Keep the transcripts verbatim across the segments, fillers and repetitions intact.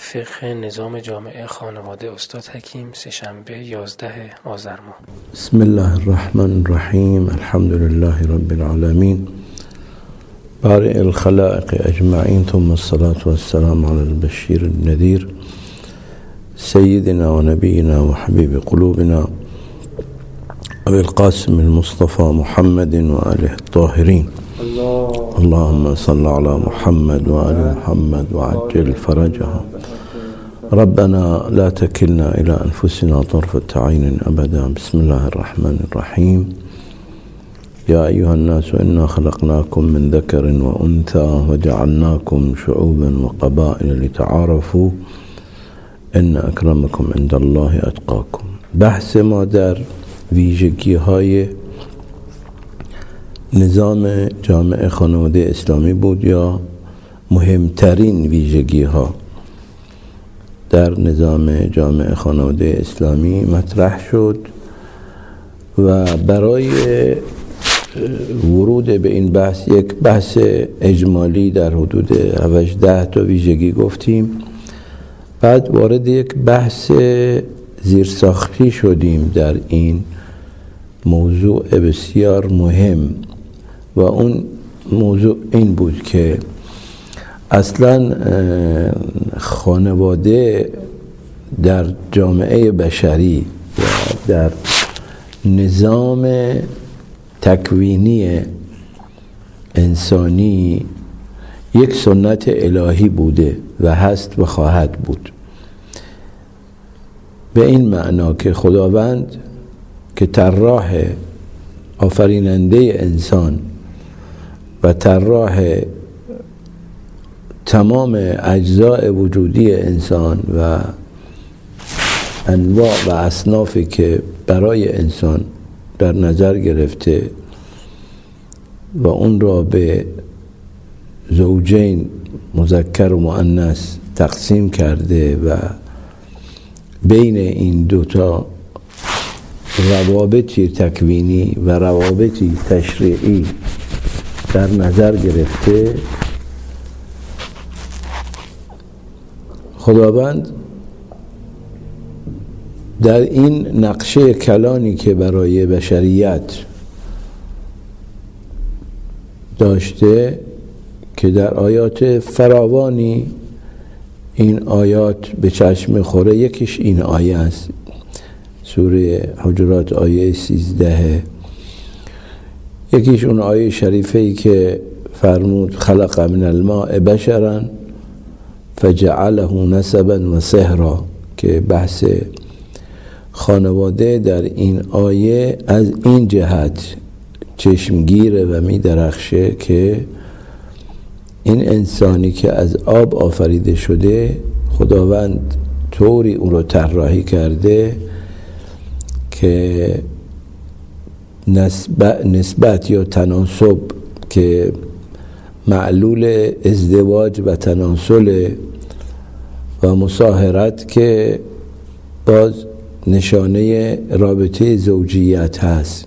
فقه نظام جامعه خانواده استاد حکیم، سه‌شنبه یازده آذر ماه. بسم الله الرحمن الرحیم. الحمد لله رب العالمین بارئ الخلائق اجمعین، ثم الصلاة والسلام على البشیر النذیر سیدنا و نبینا و حبیب قلوبنا ابی القاسم المصطفى محمد و آله الطاهرین. اللهم صل على محمد و آل محمد و عجل فرجهم. ربنا لا تكلنا إلى أنفسنا طرفة عين أبدا. بسم الله الرحمن الرحيم. يا أيها الناس إنا خلقناكم من ذكر وأنثى وجعلناكم شعوبا وقبائل لتعارفوا إن أكرمكم عند الله أتقاكم. بحث ما در ویژگی های نظام جامعه خانواده اسلامی بود، یا مهمترین ویژگی ها در نظام جامعه خانواده اسلامی مطرح شد و برای ورود به این بحث یک بحث اجمالی در حدود هجده تا ویژگی گفتیم. بعد وارد یک بحث زیرساختی شدیم در این موضوع بسیار مهم و اون موضوع این بود که اصلا خانواده در جامعه بشری و در نظام تکوینی انسانی یک سنت الهی بوده و هست و خواهد بود، به این معنا که خداوند که طراح آفریننده انسان و طراح تمام اجزاء وجودی انسان و انواع و اصنافی که برای انسان در نظر گرفته و اون را به زوجین مذکر و مؤنث تقسیم کرده و بین این دوتا روابطی تکوینی و روابطی تشریعی در نظر گرفته، خداوند در این نقشه کلانی که برای بشریت داشته که در آیات فراوانی این آیات به چشم خوره، یکیش این آیه است، سوره حجرات آیه سیزده، یکیش اون آیه شریفه ای که فرمود خلق من الماء بشرا فجعله نسبا و صهرا، که بحث خانواده در این آیه از این جهت چشمگیره و می درخشه که این انسانی که از آب آفریده شده، خداوند طوری او رو طراحی کرده که نسبت, نسبت یا تناسب که معلول ازدواج و تناسل و مصاهرت که باز نشانه رابطه زوجیت هست،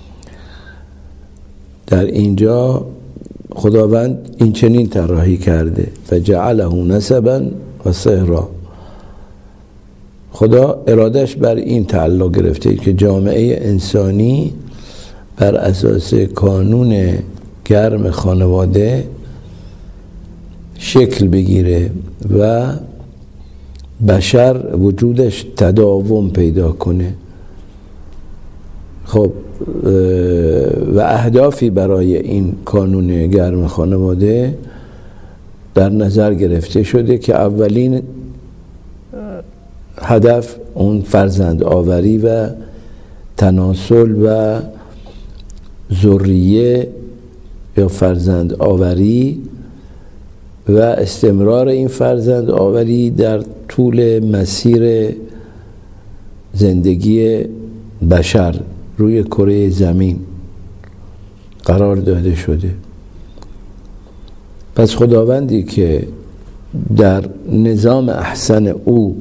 در اینجا خداوند این چنین طراحی کرده فجعله نسبا و صهرا. خدا ارادش بر این تعلق گرفته که جامعه انسانی بر اساس کانون گرم خانواده شکل بگیره و بشر وجودش تداوم پیدا کنه. خب و اهدافی برای این کانون گرم خانواده در نظر گرفته شده که اولین هدف اون فرزند آوری و تناسل و ذریه یا فرزند آوری و استمرار این فرزند آوری در طول مسیر زندگی بشر روی کره زمین قرار داده شده. پس خداوندی که در نظام احسن او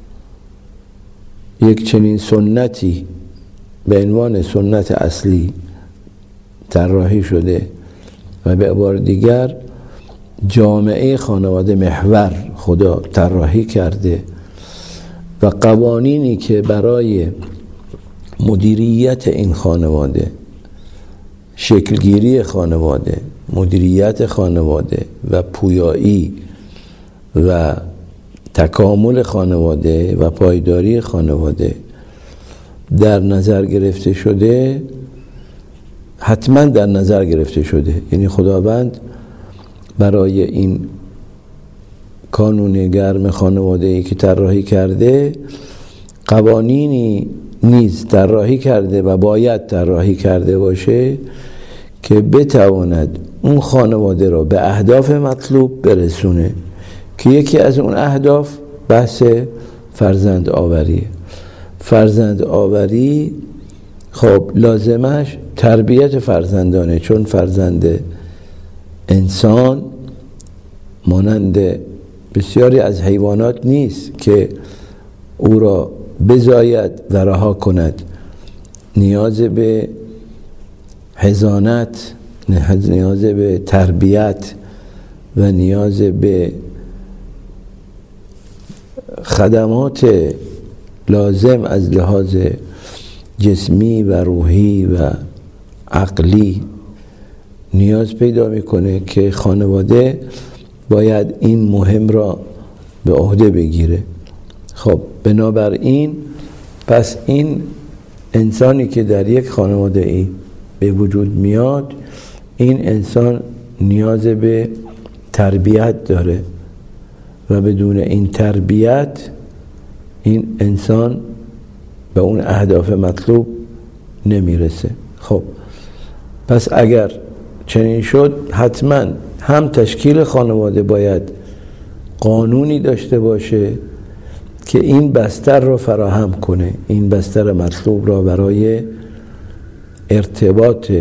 یک چنین سنتی به عنوان سنت اصلی طراحی شده و به عبارت دیگر جامعه خانواده محور خدا طراحی کرده و قوانینی که برای مدیریت این خانواده، شکلگیری خانواده، مدیریت خانواده و پویایی و تکامل خانواده و پایداری خانواده در نظر گرفته شده، حتما در نظر گرفته شده. یعنی خداوند برای این کانون گرم خانواده‌ای که طراحی کرده قوانینی نیز طراحی کرده و باید طراحی کرده باشه که بتواند اون خانواده را به اهداف مطلوب برسونه، که یکی از اون اهداف بحث فرزند آوریه. فرزند آوری خب لازمش تربیت فرزندانه، چون فرزند انسان مانند بسیاری از حیوانات نیست که او را بزاید و رها کند. نیاز به حضانت، نیاز به تربیت و نیاز به خدمات لازم از لحاظ جسمی و روحی و عقلی نیاز پیدا میکنه که خانواده باید این مهم را به عهده بگیره. خب بنابراین پس این انسانی که در یک خانواده ای به وجود میاد، این انسان نیاز به تربیت داره و بدون این تربیت این انسان به اون اهداف مطلوب نمیرسه. خب پس اگر چنین شد، حتما هم تشکیل خانواده باید قانونی داشته باشه که این بستر را فراهم کنه، این بستر مطلوب را برای ارتباط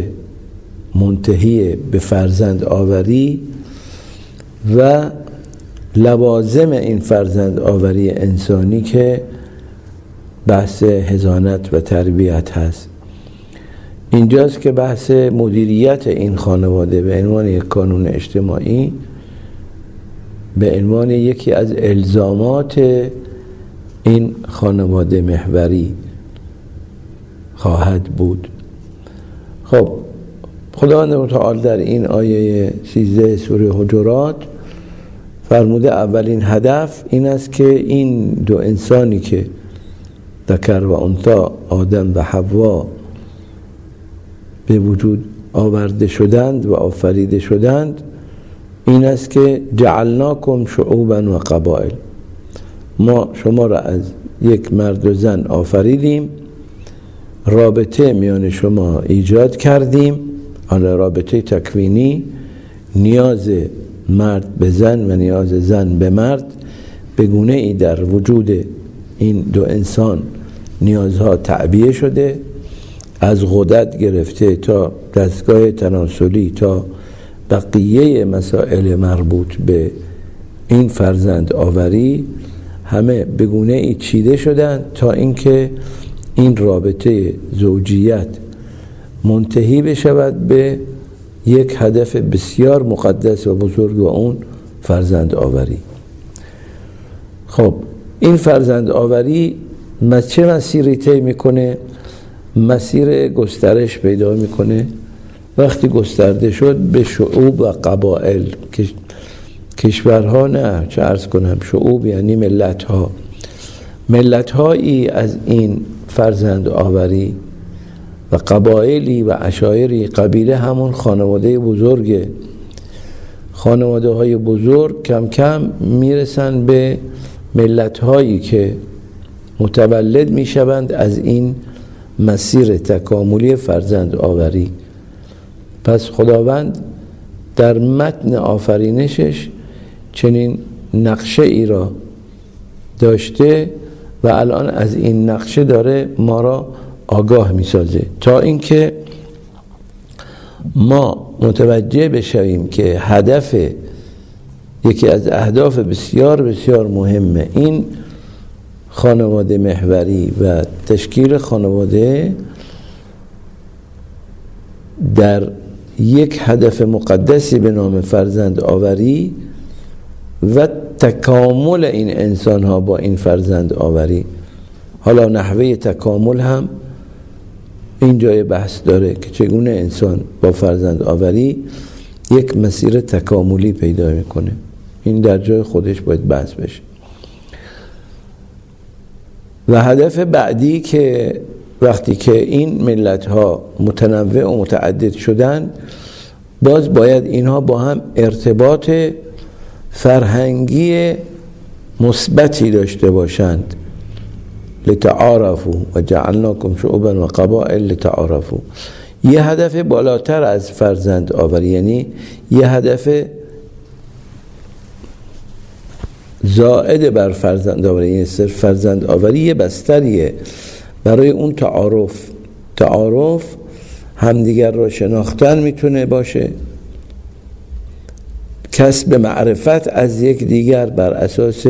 منتهی به فرزند آوری و لوازم این فرزند آوری انسانی که بحث حضانت و تربیت هست. اینجاست که بحث مدیریت این خانواده به عنوان یک کانون اجتماعی، به عنوان یکی از الزامات این خانواده محوری خواهد بود. خب خداوند متعال در این آیه سیزده سوره حجرات فرموده اولین هدف این است که این دو انسانی که ذکر و انثی، آدم و حوا، به وجود آورده شدند و آفریده شدند، این است که جعلناکم شعوبا و قبائل، ما شما را از یک مرد و زن آفریدیم، رابطه میان شما ایجاد کردیم، آن رابطه تکوینی، نیاز مرد به زن و نیاز زن به مرد به گونه ای در وجود این دو انسان نیازها تعبیه شده، از غدد گرفته تا دستگاه تناسلی تا بقیه مسائل مربوط به این فرزند آوری همه به گونه ای چیده شدند تا اینکه این رابطه زوجیت منتهی بشود به یک هدف بسیار مقدس و بزرگ و اون فرزند آوری. خب این فرزند آوری چه مسیری طی میکنه؟ مسیر گسترش پیدا میکنه. وقتی گسترده شد به شعوب و قبائل، کشورها نه چه عرض کنم، شعوب یعنی ملت ها، ملت هایی از این فرزند آوری و قبایلی و عشایری، قبیله همون خانواده بزرگه. خانواده های بزرگ کم کم میرسن به ملت هایی که متولد میشوند از این مسیر تکاملی فرزند آوری. پس خداوند در متن آفرینشش چنین نقشه ای را داشته و الان از این نقشه داره ما را آگاه میسازه تا اینکه ما متوجه بشویم که هدف، یکی از اهداف بسیار بسیار مهمه این خانواده محوری و تشکیل خانواده در یک هدف مقدسی به نام فرزند آوری و تکامل این انسان ها با این فرزند آوری. حالا نحوه تکامل هم این جای بحث داره که چگونه انسان با فرزند آوری یک مسیر تکاملی پیدا میکنه. این در جای خودش باید بحث بشه. و هدف بعدی که وقتی که این ملت ها متنوع و متعدد شدن، باز باید اینها با هم ارتباط فرهنگی مثبتی داشته باشند. لتعارفوا و جعلناکم شعوبا و قبائل لتعارفوا. یه هدف بالاتر از فرزند آوری، یعنی یه هدف زائد بر فرزند آوری، یعنی صرف فرزند آوری یه بستریه برای اون تعارف. تعارف همدیگر را شناختن میتونه باشه، کسب معرفت از یک دیگر بر اساس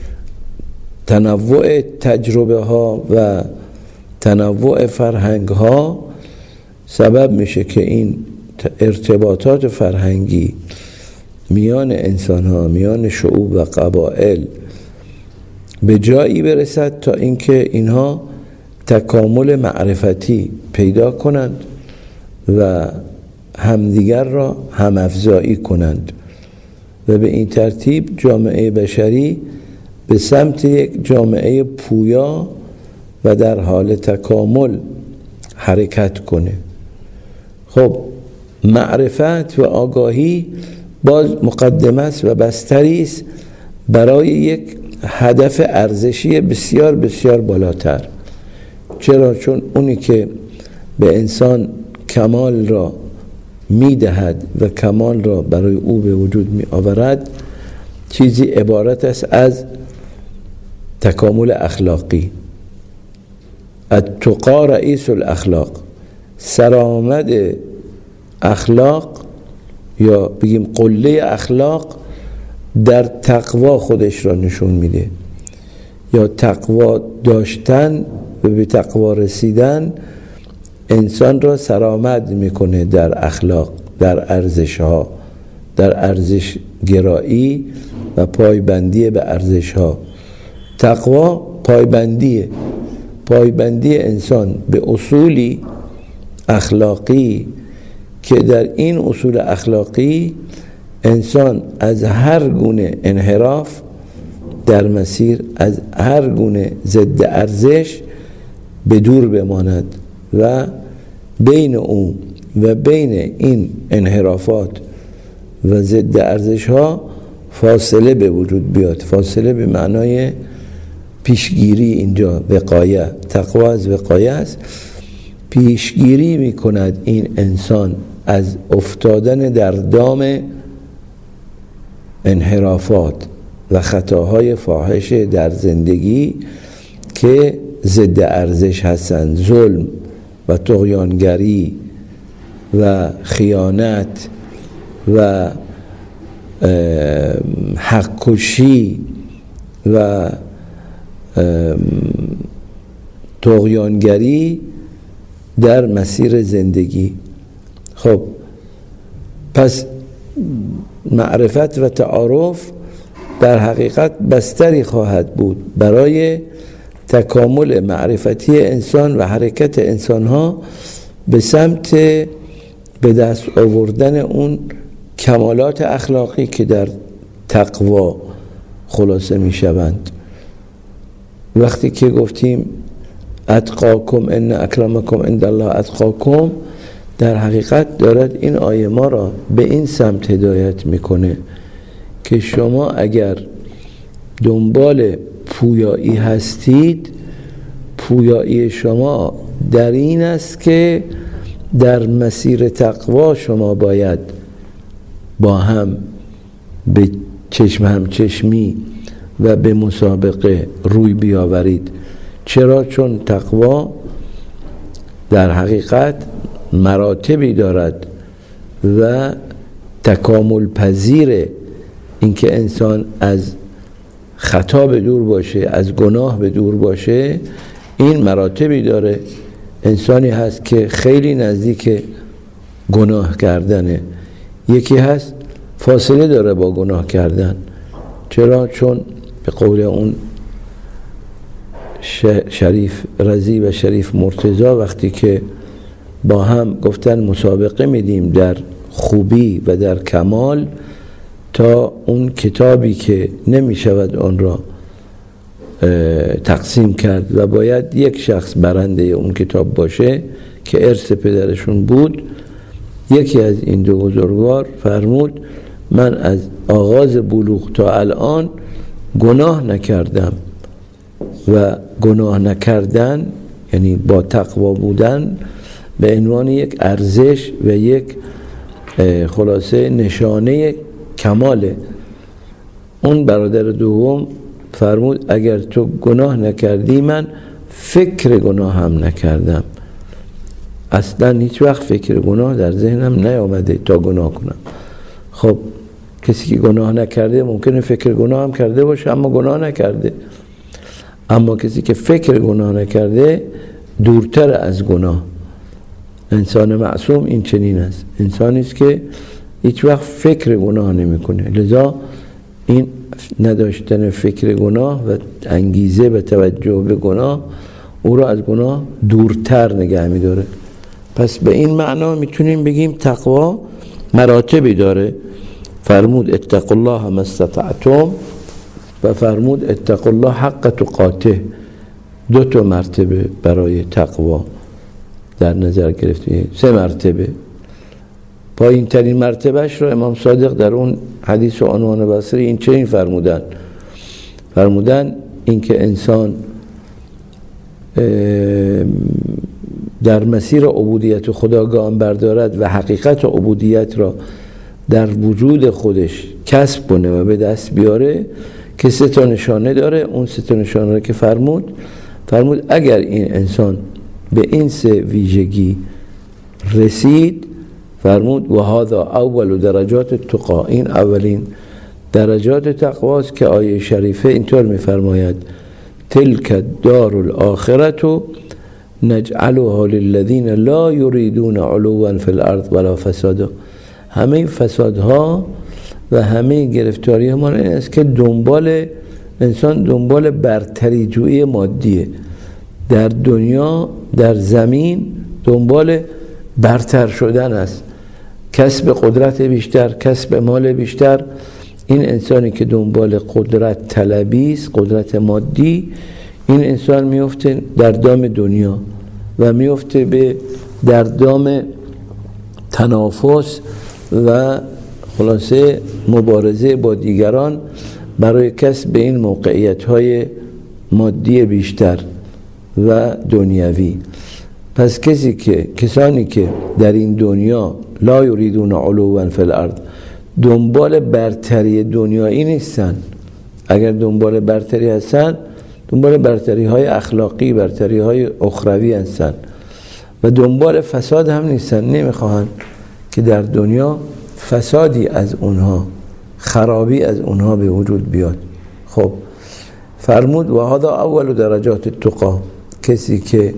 تنوع تجربه ها و تنوع فرهنگ ها سبب میشه که این ارتباطات فرهنگی میان انسان ها، میان شعوب و قبائل به جایی برسد تا اینکه اینها تکامل معرفتی پیدا کنند و همدیگر را همافزایی کنند و به این ترتیب جامعه بشری به سمت یک جامعه پویا و در حال تکامل حرکت کنه. خب معرفت و آگاهی باز مقدمه است و بستری است برای یک هدف ارزشی بسیار بسیار بالاتر. چرا؟ چون اونی که به انسان کمال را میدهد و کمال را برای او به وجود می آورد چیزی عبارت است از تکامل اخلاقی. التقا رئیس الاخلاق. سرآمد اخلاق یا بگیم قله اخلاق در تقوا خودش را نشون میده، یا تقوا داشتن و به تقوا رسیدن انسان را سرآمد میکنه در اخلاق، در ارزش ها، در ارزش گرایی و پایبندی به ارزش ها. تقوا پایبندیه، پایبندی انسان به اصولی اخلاقی که در این اصول اخلاقی انسان از هر گونه انحراف در مسیر، از هر گونه ضد ارزش به دور بماند و بین او و بین این انحرافات و ضد ارزش ها فاصله به وجود بیاد. فاصله به معنای پیشگیری، اینجا وقایه، تقوا از وقایه است. پیشگیری می کند این انسان از افتادن در دام انحرافات و خطاهای فاحش در زندگی که ضد ارزش هستند. ظلم و طغیانگری و خیانت و حق کشی و طغیانگری در مسیر زندگی. خب پس معرفت و تعارف در حقیقت بستری خواهد بود برای تکامل معرفتی انسان و حرکت انسانها به سمت به دست آوردن اون کمالات اخلاقی که در تقوا خلاصه می شوند. وقتی که گفتیم اتقاکم ان اکرمکم عند الله اتقاکم، در حقیقت دارد این آیه ما را به این سمت هدایت میکنه که شما اگر دنبال پویایی هستید، پویایی شما در این است که در مسیر تقوا شما باید با هم به چشم هم چشمی و به مسابقه روی بیاورید. چرا؟ چون تقوا در حقیقت مراتبی دارد و تکامل پذیره. اینکه انسان از خطا به دور باشه، از گناه به دور باشه، این مراتبی داره. انسانی هست که خیلی نزدیک گناه کردنه، یکی هست فاصله داره با گناه کردن. چرا؟ چون به قول اون شریف رضی و شریف مرتضی وقتی که با هم گفتن مسابقه میدیم در خوبی و در کمال، تا اون کتابی که نمیشود آن را تقسیم کرد و باید یک شخص برنده اون کتاب باشه که ارث پدرشون بود، یکی از این دو بزرگوار فرمود من از آغاز بلوغ تا الان گناه نکردم و گناه نکردن یعنی با تقوا بودن به عنوان یک ارزش و یک خلاصه نشانه کماله. اون برادر دوم فرمود اگر تو گناه نکردی من فکر گناه هم نکردم، اصلا هیچ وقت فکر گناه در ذهنم نیامده تا گناه کنم. خب کسی که گناه نکرده ممکنه فکر گناه هم کرده باشه اما گناه نکرده، اما کسی که فکر گناه نکرده دورتر از گناه. انسان معصوم این چنین است، انسانی است که هیچ وقت فکر گناه نمیکنه، لذا این نداشتن فکر گناه و انگیزه به توجه به گناه او را از گناه دورتر نگه می‌داره. پس به این معنا میتونیم بگیم تقوا مراتبی داره. فرمود اتقوا الله ما استطعتم و فرمود اتقوا الله حق تقاته. دو تا مرتبه برای تقوا در نظر گرفتیم، سه مرتبه. پایین ترین مرتبهش رو امام صادق در اون حدیث و عنوان بصری این چنین فرمودن فرمودن این که انسان در مسیر عبودیت خدا گام بردارد و حقیقت عبودیت را در وجود خودش کسب کنه و به دست بیاره که سه تا نشانه داره. اون سه تا نشانه رو که فرمود فرمود اگر این انسان به این سه ویژگی رسید، فرمود و هذا اول درجات التقا، این اولین درجات تقواست که آیه شریفه اینطور میفرماید تلک الدار الاخرة نجعلها للذین لا یریدون علوا فی الارض ولا فسادا. همه فسادها و همه گرفتاری ما این است که دنبال انسان دنبال برتری جویی مادیه در دنیا، در زمین دنبال برتر شدن است، کسب قدرت بیشتر، کسب مال بیشتر. این انسانی که دنبال قدرت طلبی است، قدرت مادی، این انسان میفته در دام دنیا و میفته به در دام تنافس و خلاصه مبارزه با دیگران برای کسب این موقعیت های مادی بیشتر و دنیوی. پس کسی که کسانی که در این دنیا لا یریدون علوا فی الارض دنبال برتری دنیایی نیستن، اگر دنبال برتری هستن دنبال برتری های اخلاقی، برتری های اخروی هستن و دنبال فساد هم نیستن، نمیخواهن که در دنیا فسادی از اونها، خرابی از اونها به وجود بیاد. خب فرمود و هذا اول درجات التقا، کسی که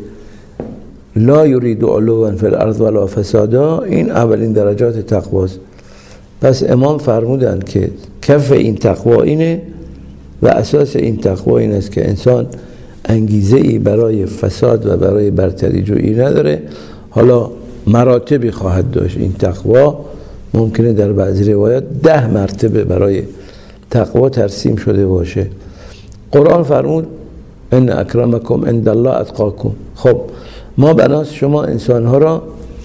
لا یرید علوا فی الارض ولا فسادا، این اولین درجات تقواست. پس امام فرمودند که کف این تقوا اینه و اساس این تقوا این است که انسان انگیزه ای برای فساد و برای برتری جویی نداره. حالا مراتبی خواهد داشت این تقوا، ممکنه در بعضی روایات ده مرتبه برای تقوا ترسیم شده باشه. قرآن فرمود ان اکرمکم عند الله اتقاکم. خب ما بناست شما انسانها را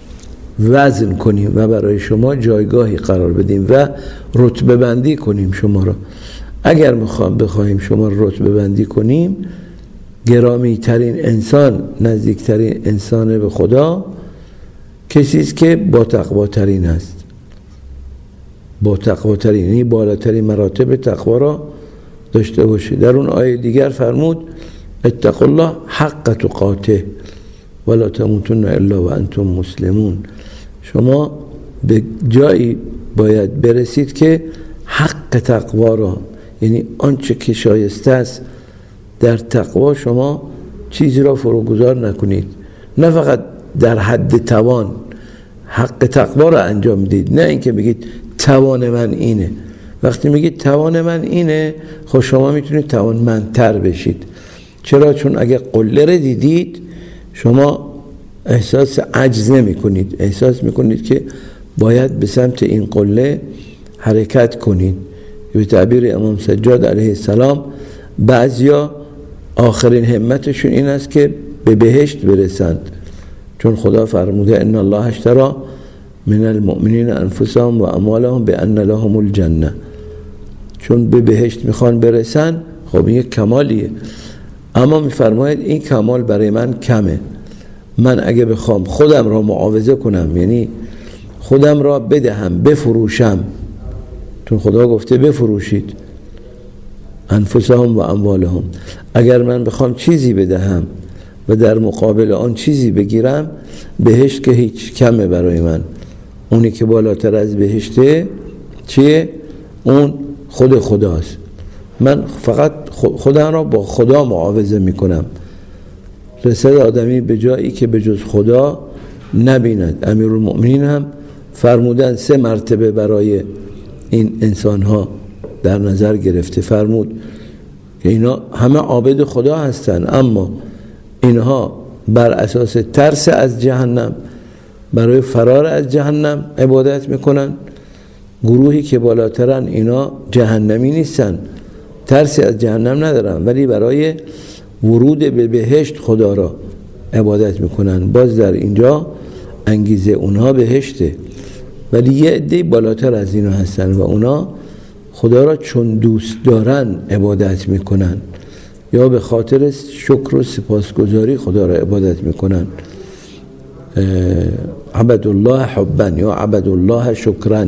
وزن کنیم و برای شما جایگاهی قرار بدیم و رتبه بندی کنیم شما را. اگر میخوام بخوایم شما رتبه بندی کنیم، گرامی ترین انسان، نزدیکترین انسان به خدا کسی است که با تقوا ترین است، با تقوا ترین، یعنی بالاترین مراتب تقوا را داشته باشه. در اون آیه دیگر فرمود اتقوا الله حق تقاته ولا تموتن الا وانتم مسلمون. شما به جایی باید برسید که حق تقوا را، یعنی آنچه که شایسته است در تقوا، شما چیزی را فروگذار نکنید، نه فقط در حد توان، حق تقوا رو انجام میدید، نه اینکه بگید توان من اینه. وقتی میگید توان من اینه، خب شما میتونید توانمندتر بشید. چرا؟ چون اگه قله رو دیدید شما احساس عجز نمی کنید، احساس میکنید که باید به سمت این قله حرکت کنید. به تعبیر امام سجاد علیه السلام بعضیا آخرین همتشون این است که به بهشت برسند، چون خدا فرموده ان الله اشتری من المؤمنین انفسهم و اموالهم بان لهم الجنه. چون به بهشت میخوان برسن، خب این یک کمالیه. اما میفرماید این کمال برای من کمه. من اگه بخوام خودم را معاوضه کنم، یعنی خودم را بدهم، بفروشم، چون خدا گفته بفروشید انفسهم و اموالهم، اگر من بخوام چیزی بدهم و در مقابل آن چیزی بگیرم، بهشت که هیچ کمه برای من. اونی که بالاتر از بهشته چیه؟ اون خود خداست. من فقط خودم را با خدا معاوضه میکنم. رسد آدمی به جایی که به جز خدا نبیند. امیرالمؤمنین هم فرمودن سه مرتبه برای این انسان ها در نظر گرفته، فرمود که اینا همه عابد خدا هستن، اما اینها بر اساس ترس از جهنم، برای فرار از جهنم عبادت میکنن. گروهی که بالاترن اینا جهنمی نیستن، ترسی از جهنم ندارن، ولی برای ورود به بهشت خدا را عبادت میکنن. باز در اینجا انگیزه اونها بهشته، ولی یه عده بالاتر از اینا هستن و اونا خدا را چون دوست دارن عبادت میکنن، یا به خاطر شکر و سپاسگزاری خدا را عبادت میکنن. عبد الله حبا یا عبد الله شکرا.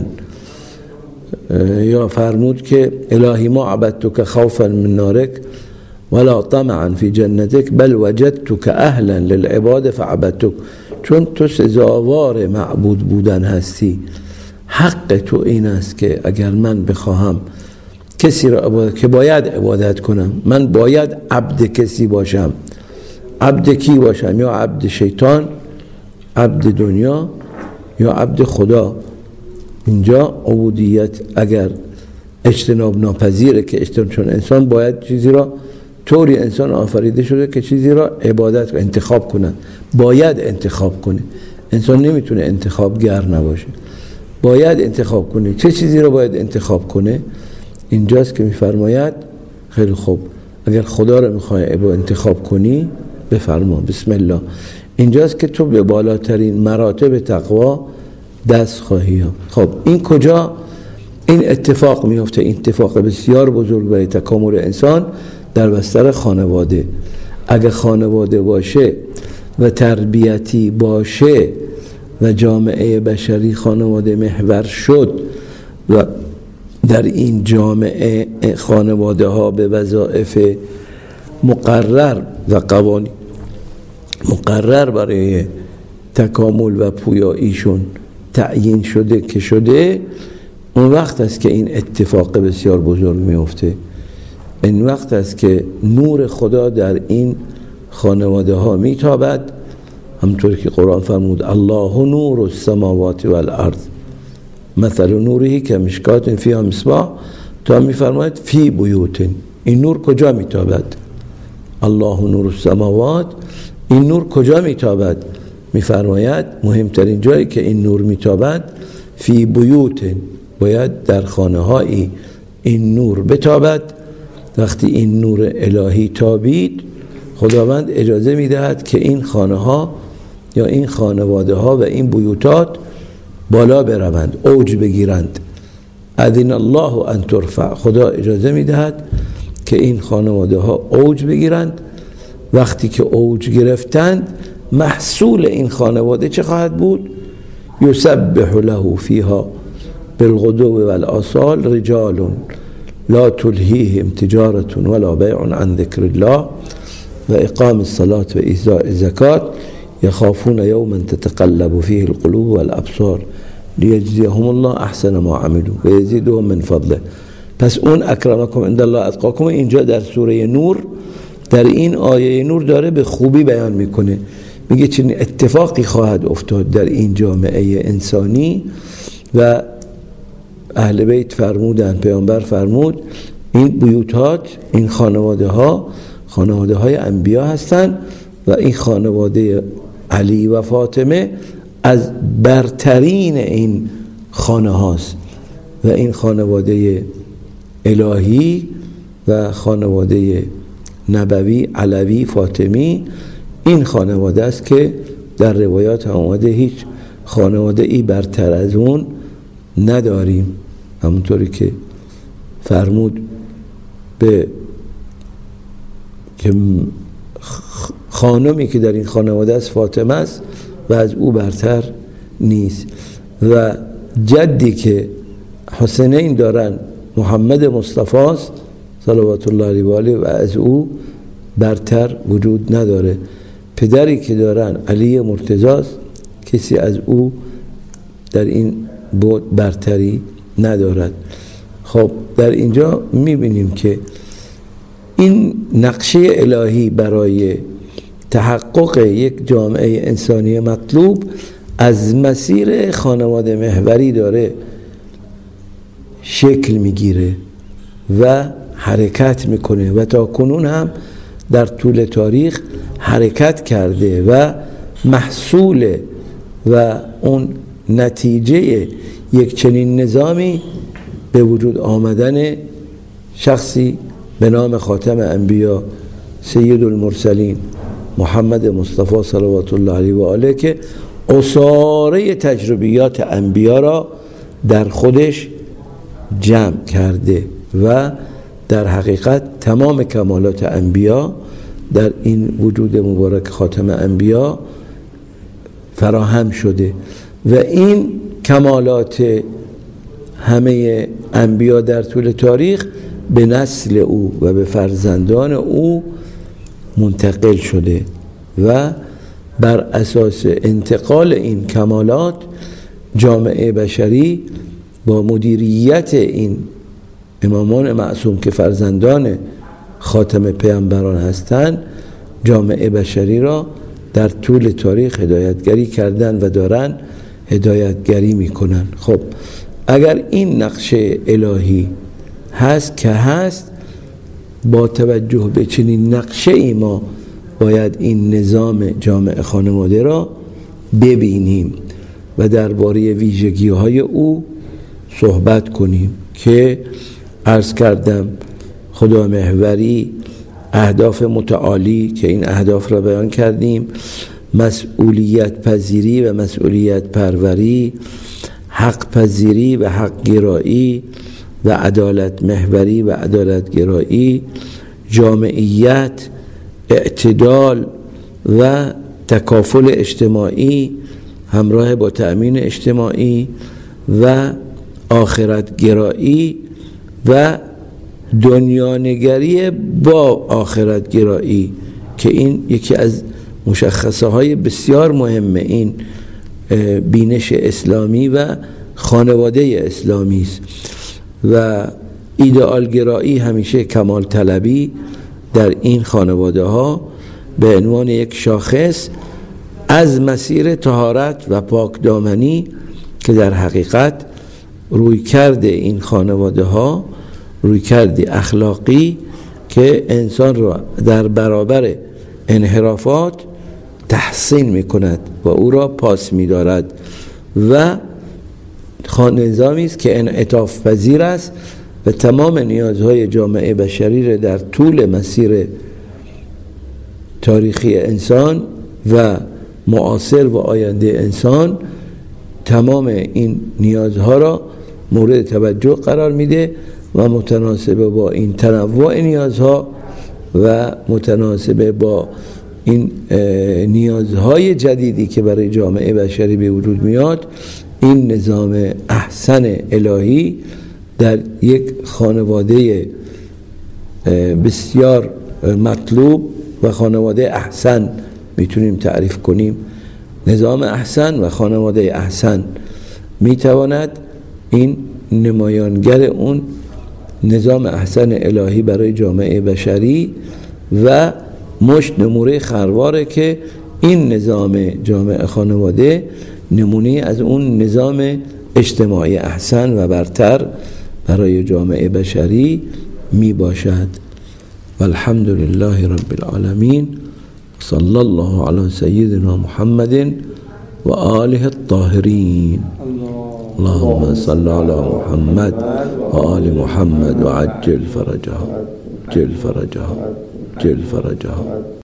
یا فرمود که الهی ما عبدتک خوفا من نارک ولا طمعا فی جنتک بل وجدتک اهلا للعباد فعبدتک. چون تو سزاوار معبود بودن هستی، حق تو این است که اگر من بخواهم کسی را عبادت که باید عبادت کنم، من باید عبد کسی باشم. عبد کی باشم؟ یا عبد شیطان، عبد دنیا، یا عبد خدا. اینجا عبودیت اگر اجتناب ناپذیره که اجتناب، چون انسان باید چیزی را، طوری انسان آفریده شده که چیزی را عبادت و انتخاب کنه، باید انتخاب کنه. انسان نمیتونه انتخابگر نباشه، باید انتخاب کنه. چه چیزی را باید انتخاب کنه؟ اینجاست که میفرماید خیلی خوب، اگر خدا را میخوای انتخاب کنی بفرما بسم الله. اینجاست که تو به بالاترین مراتب تقوا دست خواهی. خب این کجا این اتفاق میفته؟ این اتفاق بسیار بزرگ برای تکامل انسان در بستر خانواده. اگه خانواده باشه و تربیتی باشه و جامعه بشری خانواده محور شد و در این جامعه خانواده ها به وظایف مقرر و قوانین مقرر برای تکامل و پویاییشون تعیین شده که شده، اون وقت است که این اتفاق بسیار بزرگ میفته. این وقت است که نور خدا در این خانواده ها میتابد، همطور که قرآن فرمود الله نور السماوات والارض مثل نوره که مشکات فیها مصباح، تا میفرماید فی بیوت. این نور کجا میتابد؟ الله نور السماوات، این نور کجا میتابد؟ میفرماید مهمترین جایی که این نور میتابد فی بیوت، باید در خانه هایی این نور بتابد. وقتی این نور الهی تابید، خداوند اجازه میدهد که این خانه ها یا این خانواده ها و این بیوتات بالا بروند، اوج بگیرند. اذن الله ان ترفع، خدا اجازه میدهد که این خانواده ها اوج بگیرند. وقتی که اوج گرفتند، محصول این خانواده چه خواهد بود؟ یسبح له فیها بالغدو والآصال رجال لا تلهیهم تجارة ولا بیع عن ذکر الله و اقام الصلاة و ایتاء الزکات یخافون یوما تتقلب فیه القلوب والابصار لیجزیهم الله احسن ما عملوا و یزیدهم من فضله. پس اون اکرمکم عند الله اتقاکم اینجا در سوره نور، در این آیه نور داره به خوبی بیان میکنه. میگه چنین اتفاقی خواهد افتاد در این جامعه انسانی و اهل بیت فرمودن، پیامبر فرمود این بیوتات، این خانواده ها خانواده های انبیا هستند و این خانواده علی و فاطمه از برترین این خانه هاست و این خانواده الهی و خانواده نبوی علوی فاطمی این خانواده است که در روایات آمده هیچ خانواده ای برتر از اون نداریم. همونطوری که فرمود به که خانمی که در این خانواده است فاطمه است و از او برتر نیست و جدی که حسینین دارن محمد مصطفی است صلوات الله علیه و آله و از او برتر وجود نداره. پدری که دارن علی مرتضی است، کسی از او در این بود برتری ندارد. خب در اینجا میبینیم که این نقشه الهی برای تحقق یک جامعه انسانی مطلوب از مسیر خانواده محوری داره شکل میگیره و حرکت میکنه و تا کنون هم در طول تاریخ حرکت کرده و محصول و اون نتیجه یک چنین نظامی به وجود آمدن شخصی به نام خاتم انبیا سید المرسلین محمد مصطفی صلوات الله علیه و آله که عصاره تجربیات انبیا را در خودش جمع کرده و در حقیقت تمام کمالات انبیا در این وجود مبارک خاتم انبیا فراهم شده و این کمالات همه انبیا در طول تاریخ به نسل او و به فرزندان او منتقل شده و بر اساس انتقال این کمالات جامعه بشری با مدیریت این امامان معصوم که فرزندان خاتم پیامبران هستند جامعه بشری را در طول تاریخ هدایتگری کردن و دارن هدایتگری میکنن. خب اگر این نقشه الهی هست که هست، با توجه به چنین نقشه ای ما باید این نظام جامعه خانواده را ببینیم و درباره ویژگی های او صحبت کنیم که عرض کردم خدا محوری، اهداف متعالی که این اهداف را بیان کردیم، مسئولیت پذیری و مسئولیت پروری، حق پذیری و حق گرایی و عدالت محوری و عدالت گرایی، جامعیت، اعتدال و تکافل اجتماعی همراه با تأمین اجتماعی و آخرت گرایی و دنیانگری با آخرت گرایی که این یکی از مشخصه های بسیار مهم این بینش اسلامی و خانواده اسلامی است. و ایدئال گرایی همیشه کمال طلبی در این خانواده ها به عنوان یک شاخص از مسیر طهارت و پاک دامنی که در حقیقت روی کرده این خانواده ها روی کرده اخلاقی که انسان را در برابر انحرافات تحسین می کند و او را پاس می دارد و نظامی است که انعطاف پذیر است و تمام نیازهای جامعه بشری را در طول مسیر تاریخی انسان و معاصر و آینده انسان تمام این نیازها را مورد توجه قرار میده و متناسب با این تنوع نیازها و متناسب با این نیازهای جدیدی که برای جامعه بشری به وجود میاد این نظام احسن الهی در یک خانواده بسیار مطلوب و خانواده احسن میتونیم تعریف کنیم. نظام احسن و خانواده احسن میتواند این نمایانگر اون نظام احسن الهی برای جامعه بشری و مشت نموره خرواره که این نظام جامعه خانواده نمونه از اون نظام اجتماعی احسن و برتر برای جامعه بشری می باشد. والحمد لله رب العالمین. صلی الله علی سیدنا محمد و آله الطاهرین. اللهم صل على محمد و آل محمد و عجل فرجها جل فرجها جل فرجها.